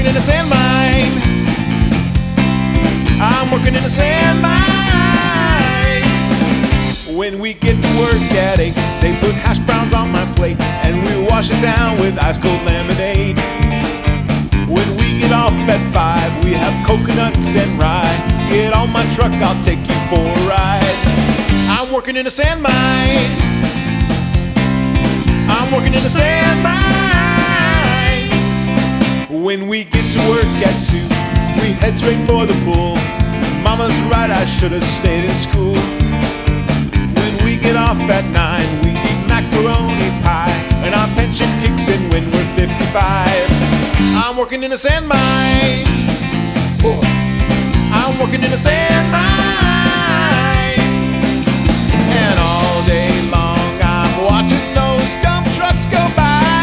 in a sand mine. I'm working in a sand mine. When we get to work at 8, they put hash browns on my plate, and we wash it down with ice cold lemonade. When we get off at 5, we have coconuts and rye. Get on my truck, I'll take you for a ride. I'm working in a sand mine. I'm working in a sand mine. When we get to work at 2, we head straight for the pool. Mama's right, I should have stayed in school. When we get off at 9, we eat macaroni pie, and our pension kicks in when we're 55. I'm working in a sand mine. I'm working in a sand mine. And all day long I'm watching those dump trucks go by.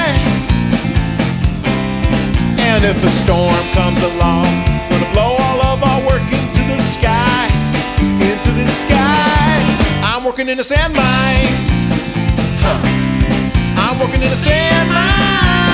And if a storm comes along, gonna blow all of our work into the sky. Into the sky. I'm working in a sand mine. I'm working in a sand mine.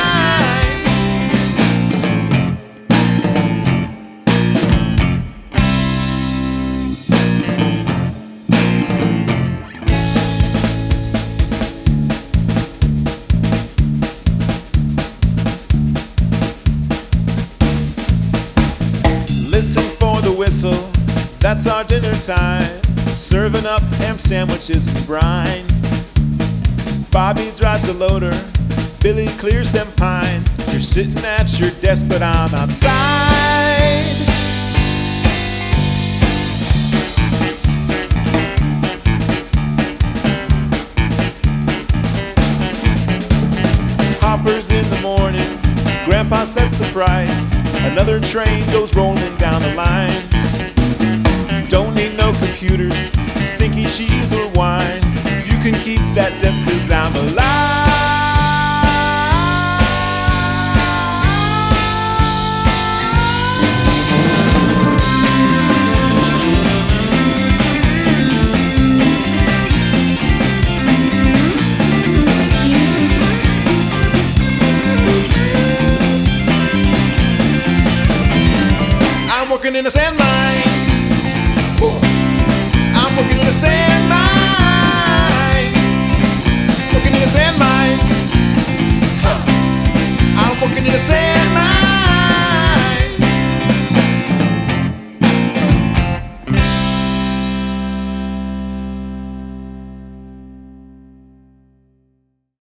Listen for the whistle, that's our dinner time. Serving up ham sandwiches and brine. Bobby drives the loader, Billy clears them pines. You're sitting at your desk, but I'm outside. Hoppers in the morning, Grandpa sets the price. Another train goes rolling down the line. Don't need no computers, stinky she's